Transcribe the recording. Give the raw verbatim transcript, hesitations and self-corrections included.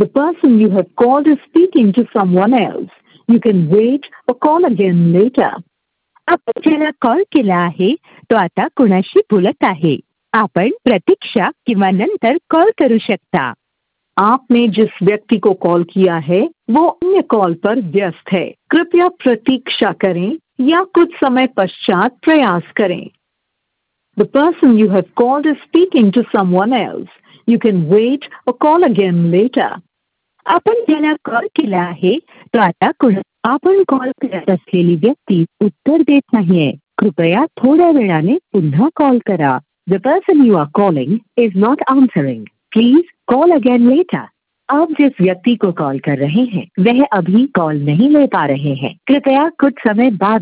The person you have called is speaking to someone else. You can wait or call again later. आपण ज्याला call केला आहे तो आता कुणाशी बोलत आहे. आपण प्रतीक्षा किंवा नंतर कॉल करू शकता. आपने जिस व्यक्ति को कॉल किया है वो अन्य कॉल पर व्यस्त है. कृपया प्रतीक्षा करें या कुछ समय पश्चात प्रयास करें. The person you have called is speaking to someone else. You can wait or call again later. आपण ज्याला कॉल केला आहे तो आता कुणा आपण कॉल करत असलेली व्यक्ती उत्तर देत नाहीये. कृपया थोड्या वेळाने पुन्हा कॉल करा. The person you are calling is not answering. Please call again later. आप जिस व्यक्ति को कॉल कर रहे हैं वह अभी कॉल नहीं ले पा रहे हैं. कृपया कुछ समय बाद